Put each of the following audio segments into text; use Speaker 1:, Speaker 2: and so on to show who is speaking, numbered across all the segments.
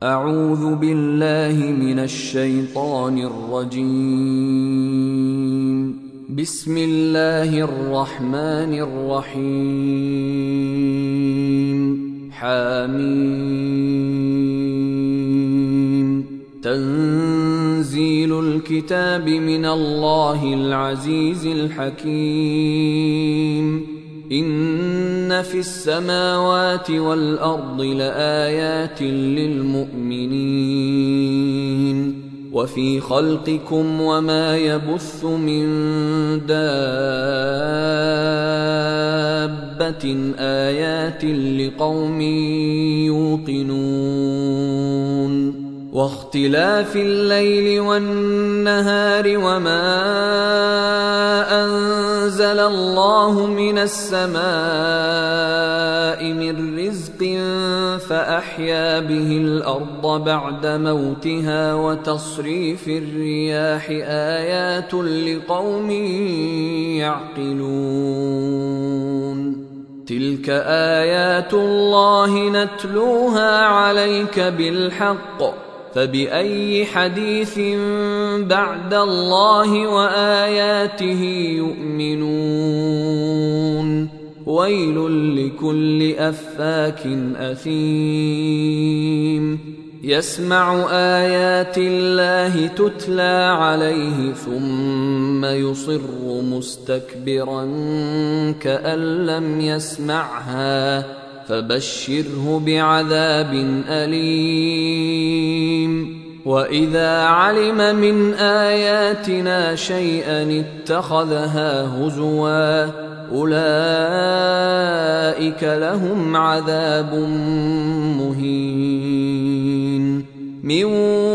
Speaker 1: أعوذ بالله من الشيطان الرجيم. بسم الله الرحمن الرحيم. حميم. تنزيل الكتاب من الله العزيز الحكيم. إن في السماوات والأرض لآيات للمؤمنين وفي خلقكم وما يبث من دابة آيات لقوم يوقنون واختلاف الليل والنهار وما أنزل الله من السماء من رزق فأحيا به الأرض بعد موتها وتصريف الرياح آيات لقوم يعقلون. تلك آيات الله نتلوها عليك بالحق فبأي حديث بعد الله وآياته يؤمنون. ويل لكل أفاك أثيم يسمع آيات الله تتلى عليه ثم يصر مستكبرا كأن لم يسمعها فبشره بعذاب أليم. وإذا علم من آياتنا شيئا اتخذها هزوا أولئك لهم عذاب مهين من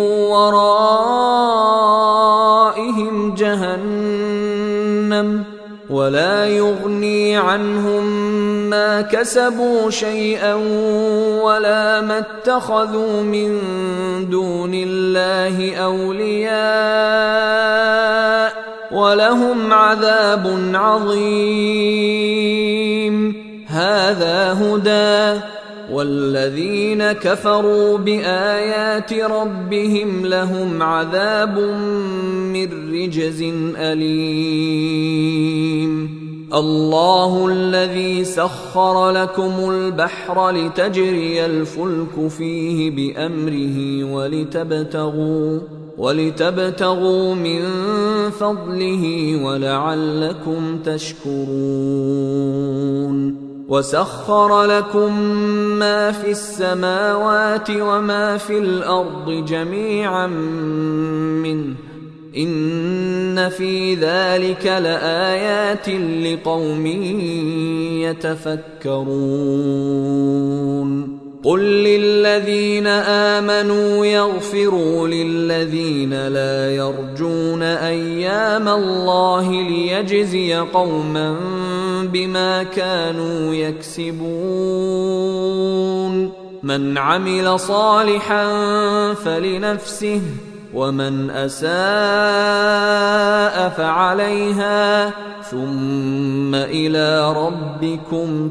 Speaker 1: ورائهم جهنم ولا يغني عنهم ما كسبوا شيئا ولا ما اتخذوا من دون الله أولياء ولهم عذاب عظيم. هذا هدى والذين كفروا بآيات ربهم لهم عذاب من رجز أليم. الله الذي سخر لكم البحر لتجري الفلك فيه بأمره ولتبتغوا من فضله ولعلكم تشكرون. وسخر لكم ما في السماوات وما في الأرض جميعا منه إن في ذلك لآيات لقوم يتفكرون. قل للذين آمنوا يغفروا للذين لا يرجون أيام الله ليجزي قوما بما كانوا يكسبون. من عمل صالحا فلنفسه ومن أساء فعليها ثم إلى ربكم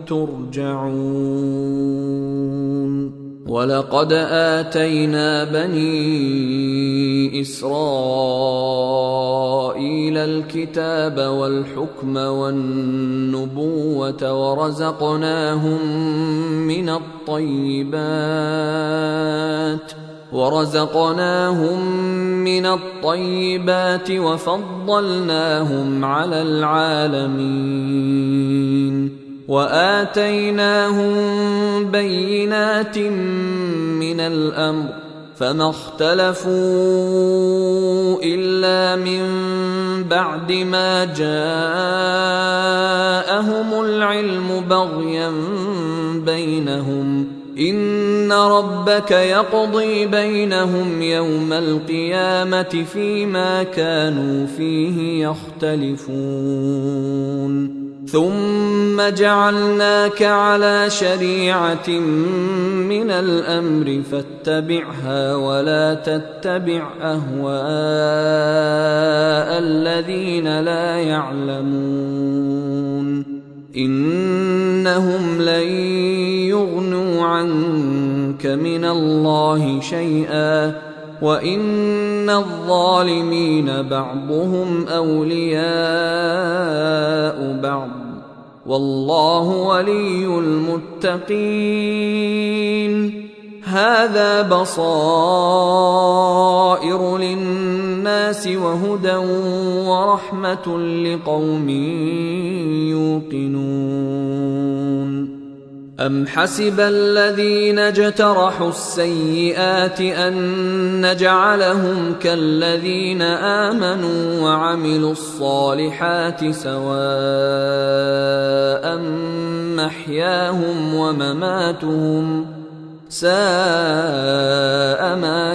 Speaker 1: ترجعون. ولقد آتينا بني إسرائيل الكتاب والحكم والنبوة ورزقناهم من الطيبات وفضلناهم على العالمين وآتيناهم بينات من الأمر فما اختلفوا إلا من بعد ما جاءهم العلم بغيا بينهم إن ربك يقضي بينهم يوم القيامة فيما كانوا فيه يختلفون. ثم جعلناك على شريعة من الأمر فاتبعها ولا تتبع أهواء الذين لا يعلمون إنهم لن يغنوا عنك عنك من الله شيئا وإن الظالمين بعضهم أولياء بعض والله ولي المتقين. هذا بصائر للناس وهدى ورحمة لقوم يوقنون. أم حسب الذين اجترحوا السيئات أن نجعلهم كالذين آمنوا وعملوا الصالحات سواء محياهم ومماتهم ساء ما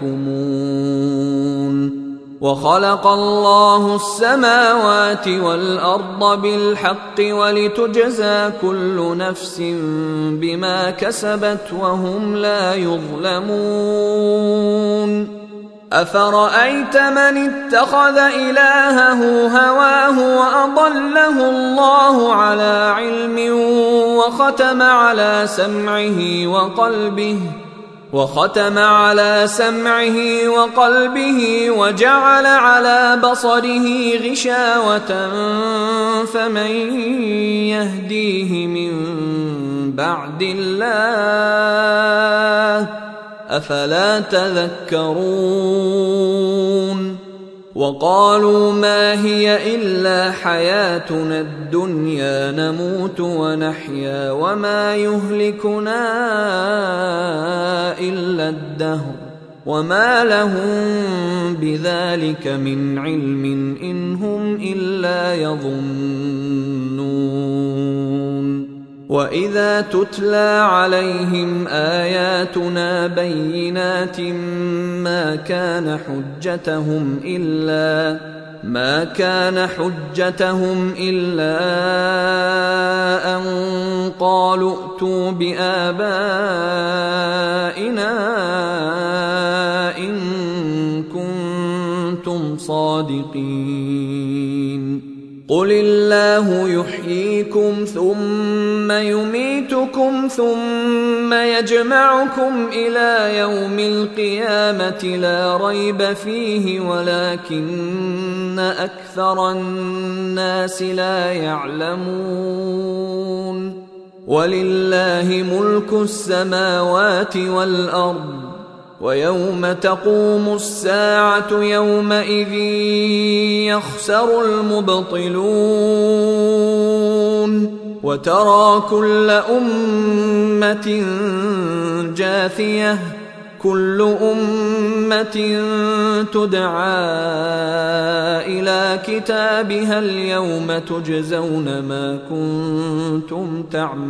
Speaker 1: يحكمون. وخلق الله السماوات والأرض بالحق ولتجزى كل نفس بما كسبت وهم لا يظلمون. أفرأيت من اتخذ إلهه هواه وأضله الله على علم وختم على سمعه وقلبه وجعل على بصره غشاوة فمن يهديه من بعد الله أفلا تذكرون. وقالوا ما هي إلا حياتنا الدنيا نموت ونحيا وما يهلكنا إلا الدهر وما لهم بذلك من علم إن هم إلا يظنون. وإذا تتلى عليهم آياتنا بينات ما كان حجتهم إلا أن قالوا ائتوا بآبائنا إن كنتم صادقين. قل الله يحييكم ثم يميتكم ثم يجمعكم إلى يوم القيامة لا ريب فيه ولكن أكثر الناس لا يعلمون. ولله ملك السماوات والأرض ويوم تقوم الساعة يومئذ يخسر المبطلون. وترى كل أمة جاثية كل أمة تدعى إلى كتابها اليوم تجزون ما كنتم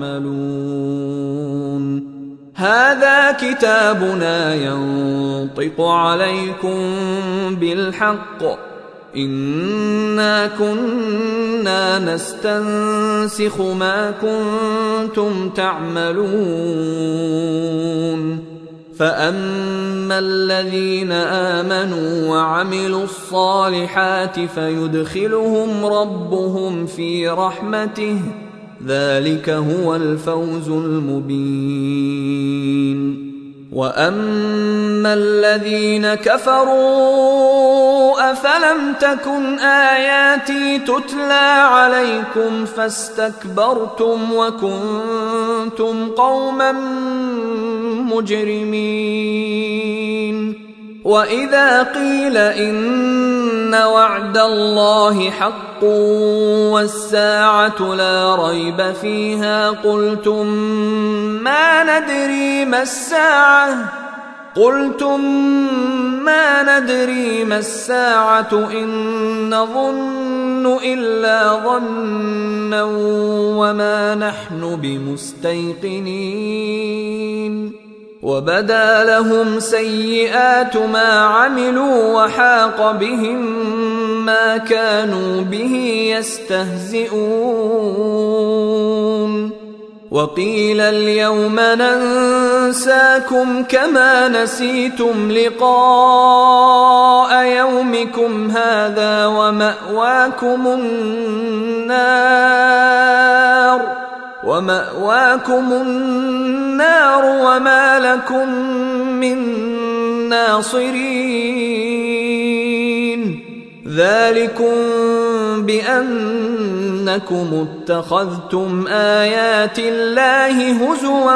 Speaker 1: تعملون. هذا كتابنا ينطق عليكم بالحق إنا كنا نستنسخ ما كنتم تعملون. فأما الذين آمنوا وعملوا الصالحات فيدخلهم ربهم في رحمته ذلك هو الفوز المبين. وأما الذين كفروا أفلم تكن آياتي تتلى عليكم فاستكبرتم وكنتم قوما مجرمين. وإذا قيل إن وعد الله حق والساعة لا ريب فيها قلتم ما ندري ما الساعة إن نظن إلا ظنا وما نحن بمستيقنين. وبدا لهم سيئات ما عملوا وحاق بهم ما كانوا به يستهزئون. وقيل اليوم ننساكم كما نسيتم لقاء يومكم هذا ومأواكم النار وما لكم من ناصرين ذلكم بأنكم اتخذتم آيات الله هزوا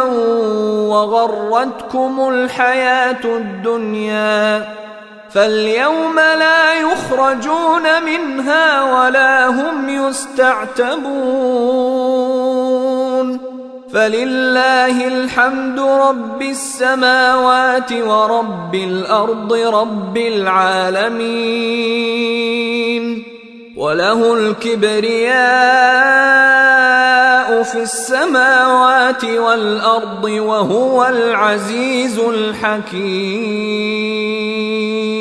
Speaker 1: وغرتكم الحياة الدنيا فاليوم لا يخرجون منها ولا هم يستعتبون فلله الحمد رب السماوات ورب الأرض رب العالمين وله الكبرياء في السماوات والأرض وهو العزيز الحكيم.